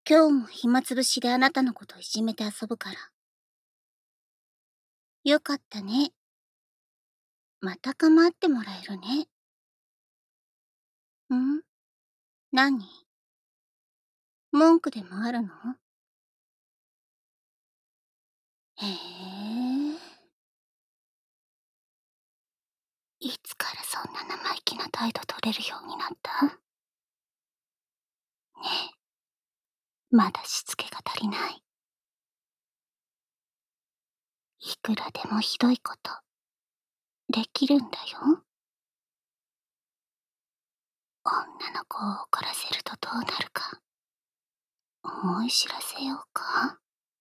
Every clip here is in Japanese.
今日も暇つぶしであなたのこといじめて遊ぶから。よかったね。また構ってもらえるね。ん？何？文句でもあるの？へえ。いつからそんな生意気な態度取れるようになった？ねえ、まだしつけが足りない。いくらでもひどいことできるんだよ。女の子を怒らせるとどうなるか思い知らせようか。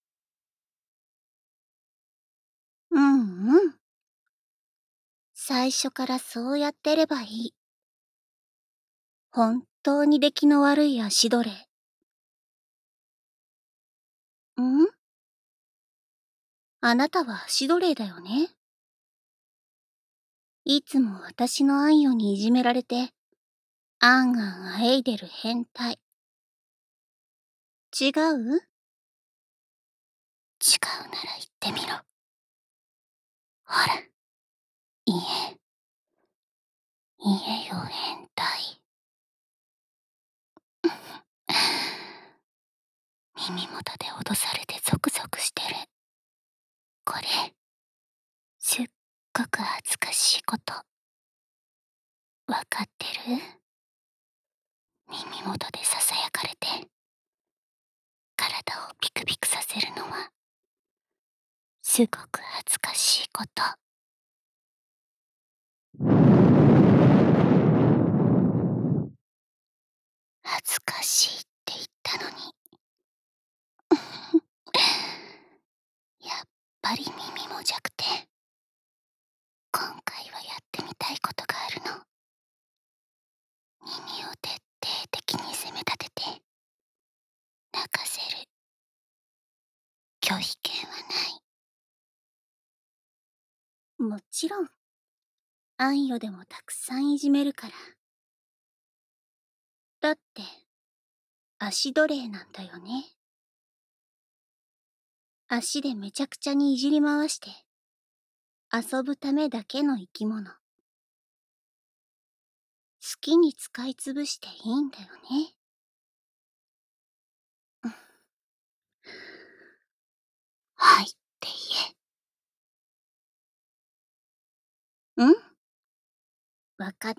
うんうん。最初からそうやってればいい。本当に出来の悪い足奴隷。ん？あなたは足奴隷だよね。いつも私の暗夜にいじめられて、あんあんあえいでる変態。違う？違うなら言ってみろ。ほら、言え。言えよ変態。耳元で脅されてゾクゾクしてる。これ、すっごく恥ずかしいこと。わかってる？耳元でささやかれて、体をピクピクさせるのは、すごく恥ずかしいこと。恥ずかしいって言ったのに。やっぱり耳も弱点。今回はやってみたいことがあるの。耳を徹底的に責め立てて泣かせる。拒否権はない。もちろん暗夜でもたくさんいじめるから。だって足奴隷なんだよね。足でめちゃくちゃにいじり回して遊ぶためだけの生き物。好きに使いつぶしていいんだよね。はいって言え。ん？わかった。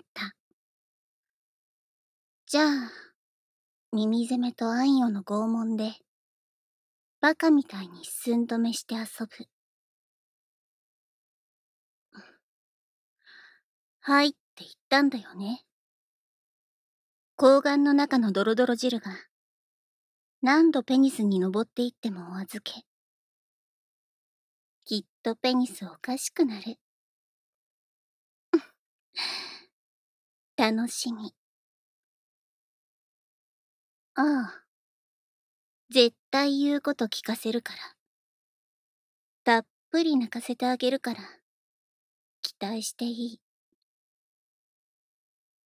じゃあ、耳攻めと暗夜の拷問で、バカみたいに寸止めして遊ぶ。はいって言ったんだよね。睾丸の中のドロドロ汁が、何度ペニスに登っていってもお預け。きっとペニスおかしくなる。楽しみ。ああ。絶対言うこと聞かせるから。たっぷり泣かせてあげるから、期待していい。